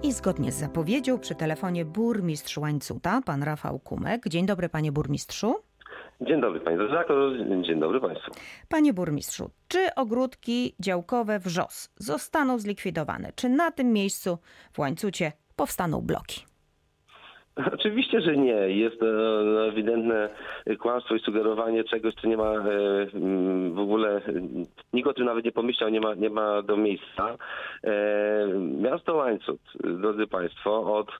I zgodnie z zapowiedzią przy telefonie burmistrz Łańcuta, pan Rafał Kumek. Dzień dobry, panie burmistrzu. Dzień dobry, panie redaktor. Dzień dobry państwu. Panie burmistrzu, czy ogródki działkowe WRZOS zostaną zlikwidowane? Czy na tym miejscu w Łańcucie powstaną bloki? Oczywiście, że nie. Jest to ewidentne kłamstwo i sugerowanie czegoś, co nie ma w ogóle, nikt o tym nawet nie pomyślał, nie ma do miejsca. Miasto Łańcut, drodzy państwo, od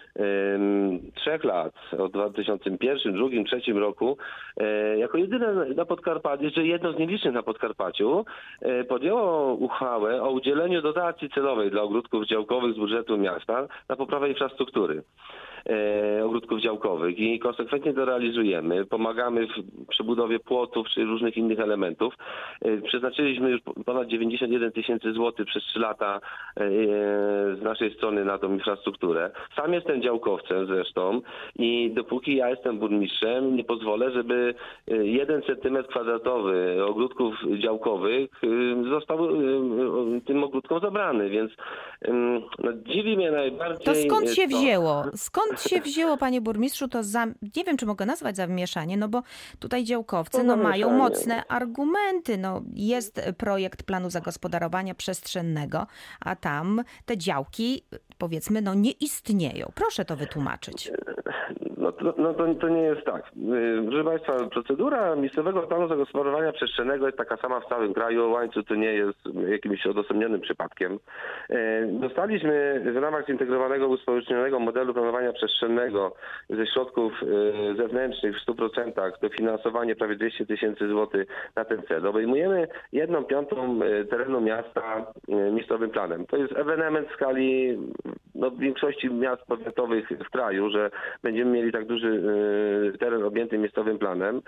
3 lat, od 2001, 2002, 2003 roku, jako jedyne na Podkarpaciu, że jedno z nielicznych na Podkarpaciu, podjęło uchwałę o udzieleniu dotacji celowej dla ogródków działkowych z budżetu miasta na poprawę infrastruktury ogródków działkowych i konsekwentnie to realizujemy. Pomagamy w przebudowie płotów czy różnych innych elementów. Przeznaczyliśmy już ponad 91 000 złotych przez 3 lata z naszej strony na tą infrastrukturę. Sam jestem działkowcem zresztą i dopóki ja jestem burmistrzem, nie pozwolę, żeby 1 cm² ogródków działkowych został tym ogródkom zabrany, więc dziwi mnie najbardziej... To skąd się wzięło? Skąd się wzięło, panie burmistrzu, to nie wiem, czy mogę nazwać zamieszanie, no bo tutaj działkowcy mają mocne argumenty. Jest projekt planu zagospodarowania przestrzennego, a tam te działki, powiedzmy, nie istnieją. Proszę to wytłumaczyć. To nie jest tak. Proszę państwa, procedura miejscowego planu zagospodarowania przestrzennego jest taka sama w całym kraju. Łańcut to nie jest jakimś odosobnionym przypadkiem. Dostaliśmy w ramach zintegrowanego, uspołecznionego modelu planowania przestrzennego ze środków zewnętrznych w 100% dofinansowanie prawie 200 000 złotych na ten cel. Obejmujemy 1/5 terenu miasta miejscowym planem. To jest ewenement w skali w większości miast powiatowych w kraju, że będziemy mieli tak duży teren objęty miejscowym planem.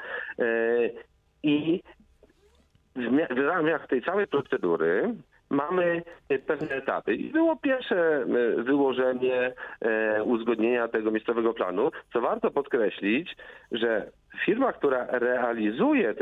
I w ramach tej całej procedury mamy pewne etapy. I było pierwsze wyłożenie uzgodnienia tego miejscowego planu, co warto podkreślić, że firma, która realizuje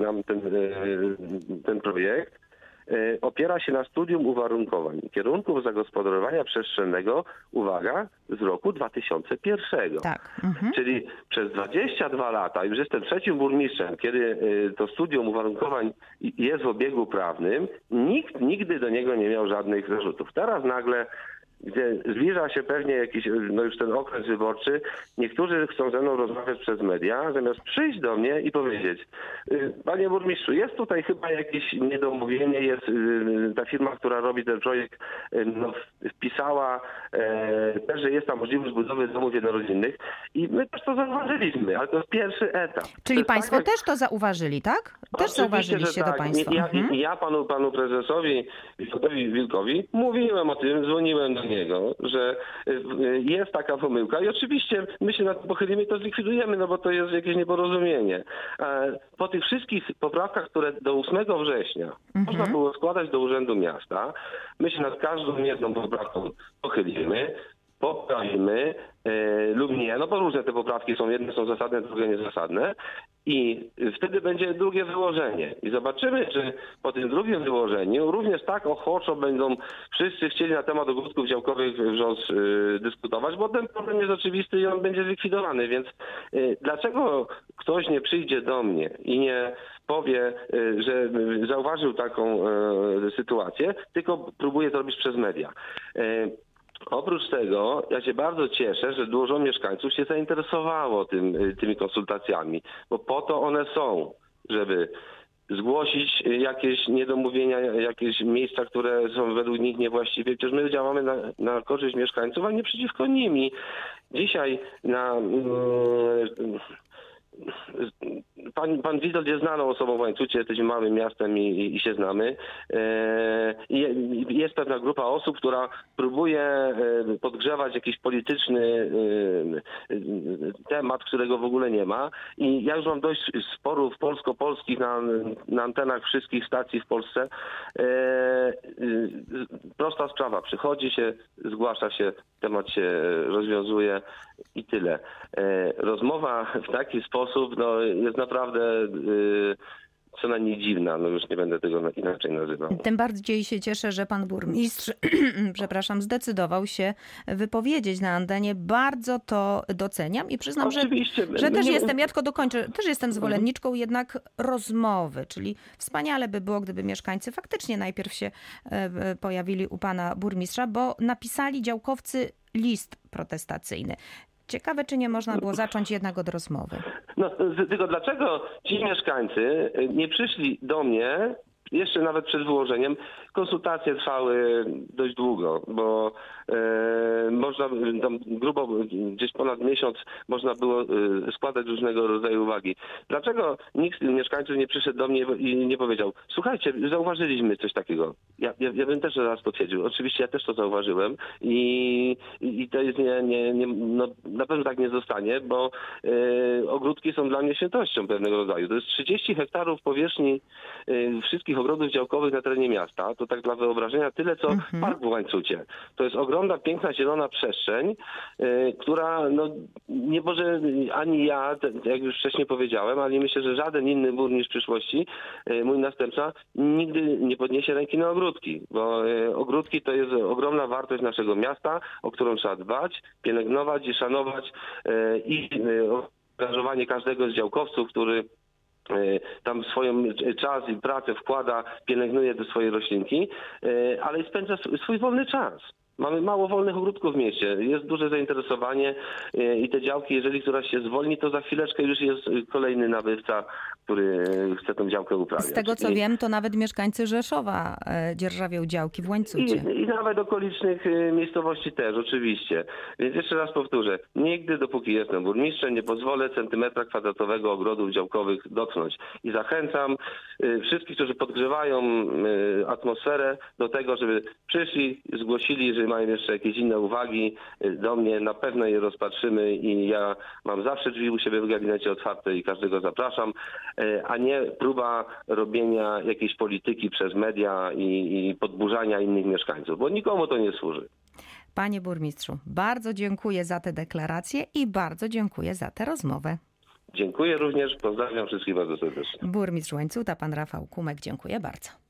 ten projekt, opiera się na studium uwarunkowań kierunków zagospodarowania przestrzennego, uwaga, z roku 2001. Tak. Czyli przez 22 lata, już jestem 3. burmistrzem, kiedy to studium uwarunkowań jest w obiegu prawnym, nikt nigdy do niego nie miał żadnych zarzutów. Teraz nagle, gdzie zbliża się pewnie jakiś już ten okres wyborczy, niektórzy chcą ze mną rozmawiać przez media, zamiast przyjść do mnie i powiedzieć: panie burmistrzu, jest tutaj chyba jakieś niedomówienie, jest ta firma, która robi ten projekt, wpisała też, że jest tam możliwość budowy domów jednorodzinnych i my też to zauważyliśmy, ale to jest pierwszy etap. Czyli państwo też to zauważyli, tak? Też zauważyliście to państwo. Ja panu prezesowi Wilkowi mówiłem o tym, dzwoniłem do niego, że jest taka pomyłka i oczywiście my się nad tym pochylimy i to zlikwidujemy, bo to jest jakieś nieporozumienie. Po tych wszystkich poprawkach, które do 8 września można było składać do Urzędu Miasta, my się nad każdą jedną poprawką pochylimy, poprawimy lub nie, bo różne te poprawki są, jedne są zasadne, drugie niezasadne i wtedy będzie drugie wyłożenie i zobaczymy, czy po tym drugim wyłożeniu również tak ochoczo będą wszyscy chcieli na temat ogródków działkowych WRZOS dyskutować, bo ten problem jest oczywisty i on będzie zlikwidowany, więc dlaczego ktoś nie przyjdzie do mnie i nie powie, że zauważył taką sytuację, tylko próbuje to robić przez media. Oprócz tego ja się bardzo cieszę, że dużo mieszkańców się zainteresowało tymi konsultacjami, bo po to one są, żeby zgłosić jakieś niedomówienia, jakieś miejsca, które są według nich niewłaściwe. Przecież my działamy na korzyść mieszkańców, a nie przeciwko nimi. Dzisiaj Pan Witold jest znaną osobą w Łańcucie, jesteśmy małym miastem i się znamy. Jest pewna grupa osób, która próbuje podgrzewać jakiś polityczny temat, którego w ogóle nie ma. I ja już mam dość sporów polsko-polskich na antenach wszystkich stacji w Polsce. Prosta sprawa. Przychodzi się, zgłasza się, temat się rozwiązuje i tyle. Rozmowa w taki sposób jest naprawdę co najmniej dziwna, no już nie będę tego inaczej nazywał. Tym bardziej się cieszę, że pan burmistrz, przepraszam, zdecydował się wypowiedzieć na antenie. Bardzo to doceniam i przyznam, Oczywiście, że też jestem, ja tylko dokończę, też jestem zwolenniczką jednak rozmowy, czyli wspaniale by było, gdyby mieszkańcy faktycznie najpierw się pojawili u pana burmistrza, bo napisali działkowcy list protestacyjny. Ciekawe, czy nie można było zacząć jednak od rozmowy. No, tylko dlaczego ci mieszkańcy nie przyszli do mnie jeszcze nawet przed wyłożeniem? Konsultacje trwały dość długo, bo można tam grubo, gdzieś ponad miesiąc można było składać różnego rodzaju uwagi. Dlaczego nikt z mieszkańców nie przyszedł do mnie i nie powiedział: słuchajcie, zauważyliśmy coś takiego. Ja bym też raz potwierdził. Oczywiście ja też to zauważyłem i to jest no, na pewno tak nie zostanie, bo ogródki są dla mnie świętością pewnego rodzaju. To jest 30 hektarów powierzchni wszystkich ogrodów działkowych na terenie miasta. To tak dla wyobrażenia tyle, co park w Łańcucie. To jest ogromna, piękna, zielona przestrzeń, która no, nie może ani ja, jak już wcześniej powiedziałem, ale myślę, że żaden inny burmistrz w przyszłości, mój następca, nigdy nie podniesie ręki na ogródki, bo ogródki to jest ogromna wartość naszego miasta, o którą trzeba dbać, pielęgnować i szanować i angażowanie każdego z działkowców, który tam swoją czas i pracę wkłada, pielęgnuje te swoje roślinki, ale i spędza swój wolny czas. Mamy mało wolnych ogródków w mieście, jest duże zainteresowanie i te działki, jeżeli któraś się zwolni, to za chwileczkę już jest kolejny nabywca, który chce tą działkę uprawiać. Z tego co wiem, to nawet mieszkańcy Rzeszowa dzierżawią działki w Łańcucie. I nawet okolicznych miejscowości też, oczywiście. Więc jeszcze raz powtórzę, nigdy, dopóki jestem burmistrzem, nie pozwolę centymetra kwadratowego ogrodów działkowych dotknąć. I zachęcam wszystkich, którzy podgrzewają atmosferę do tego, żeby przyszli, zgłosili, jeżeli mają jeszcze jakieś inne uwagi do mnie, na pewno je rozpatrzymy i ja mam zawsze drzwi u siebie w gabinecie otwarte i każdego zapraszam, a nie próba robienia jakiejś polityki przez media i podburzania innych mieszkańców, bo nikomu to nie służy. Panie burmistrzu, bardzo dziękuję za te deklaracje i bardzo dziękuję za tę rozmowę. Dziękuję również, pozdrawiam wszystkich bardzo serdecznie. Burmistrz Łańcuta, pan Rafał Kumek, dziękuję bardzo.